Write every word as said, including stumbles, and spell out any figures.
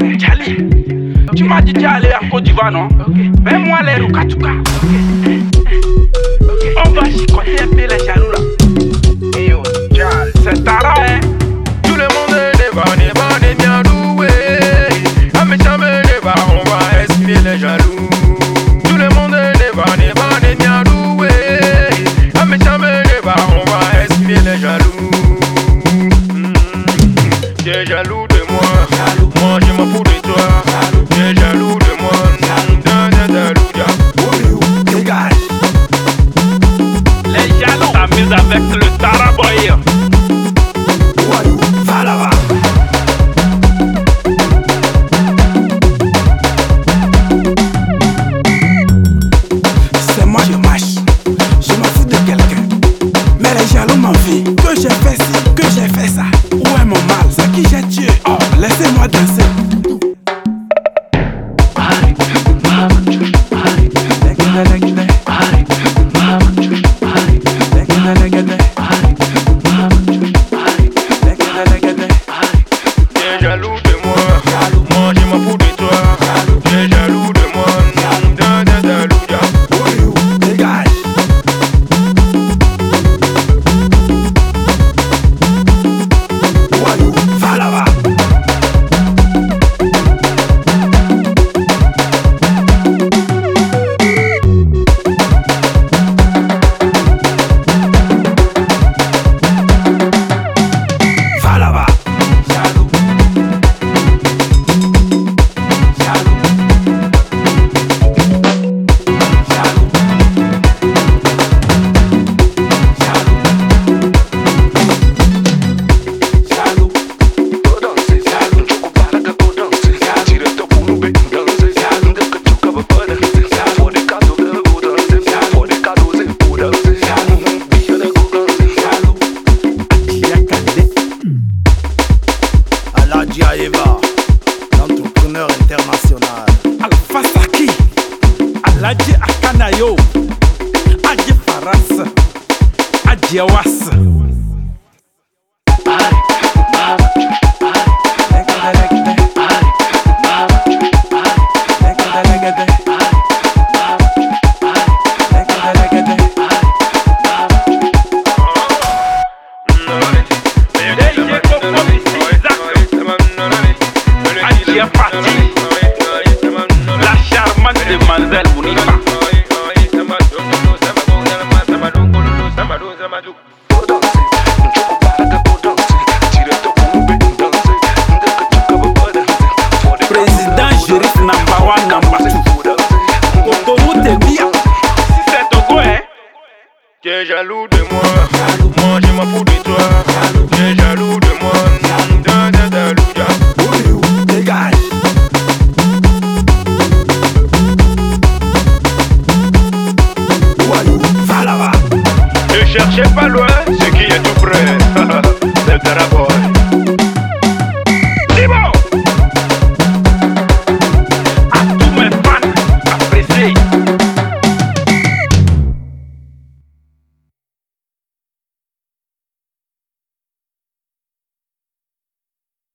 Djali, tu m'as dit d'aller à Côte d'Ivoire, non? Fais-moi les Rukatuka. On va chicoter un peu les jaloux là. Et yo, Djali, c'est Tara, hein? Tout le monde est bas, est bas, est bien doué. Un méchant est bas, on va esquiver les jaloux. Tout le monde est bas, est bas, est bien doué. Un méchant est bas, on va esquiver les jaloux. Tu es jaloux de moi, moi je m'en fous de toi. Tu es jaloux de moi, dégage. Les jaloux s'amusent avec le Taraboy. Va là-bas. C'est moi je marche, je m'en fous de quelqu'un. Mais les jaloux m'envient, que j'ai fait ci, que j'ai fait ça. Où est mon mal, c'est qui j'ai tué? Oh, laissez-moi danser. Eva, l'entrepreneur international. Alpha Saki, Aladji Akanayo, Adji Faras, Adji Awas. La charmante demoiselle Mounifa. Président Jérif number one, number two. Autoroute est bien. Si c'est Togo, hein. Tu es jaloux de moi, moi je m'en fous de toi. Tu es jaloux de moi, dégage. Ne cherchez pas loin ce qui est tout près.